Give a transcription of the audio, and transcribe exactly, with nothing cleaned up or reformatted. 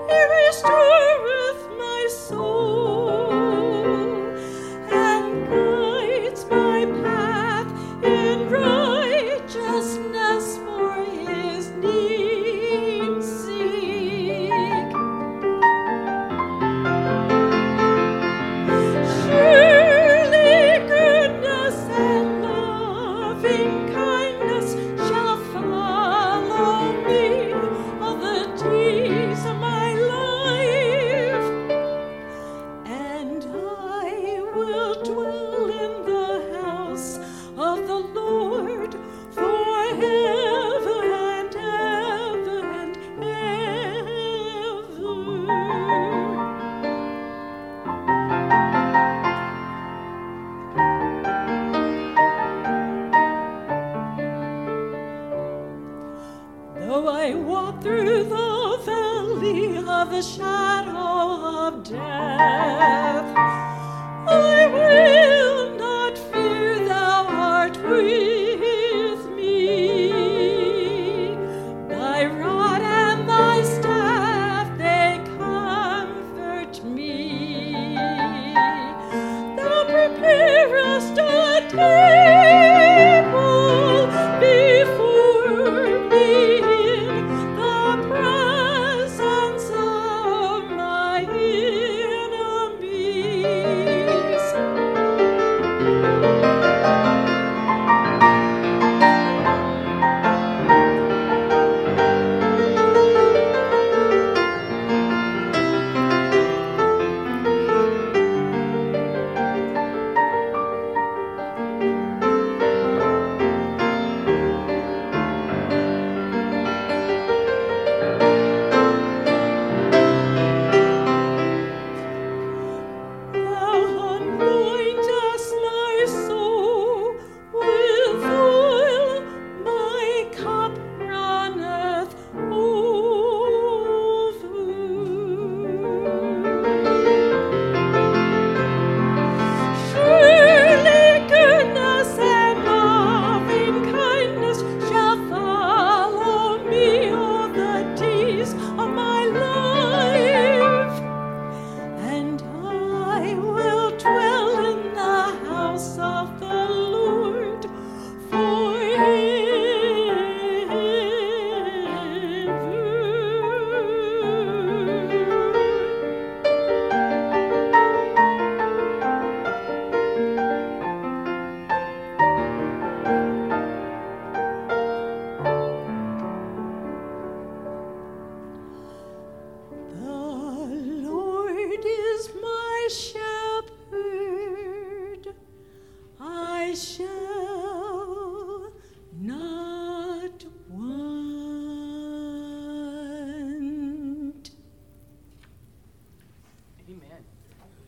He restoreth my soul and guides my path in righteousness for his name's sake. Surely goodness and loving kindness shall follow me all the days of my life, and I will dwell in the house of the Lord forever and ever and ever. Though I walk through the valley of the shadow of death, I will not fear, thou art with